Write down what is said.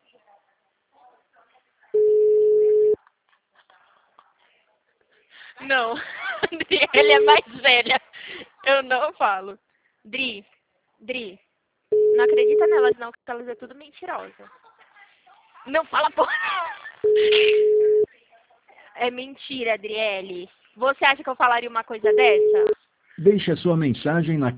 Não, Adriele é mais velha. Eu não falo. Dri, não acredita nelas não, que elas é tudo mentirosa. Não fala porra. É mentira, Adriele. Você acha que eu falaria uma coisa dessa? Deixe a sua mensagem na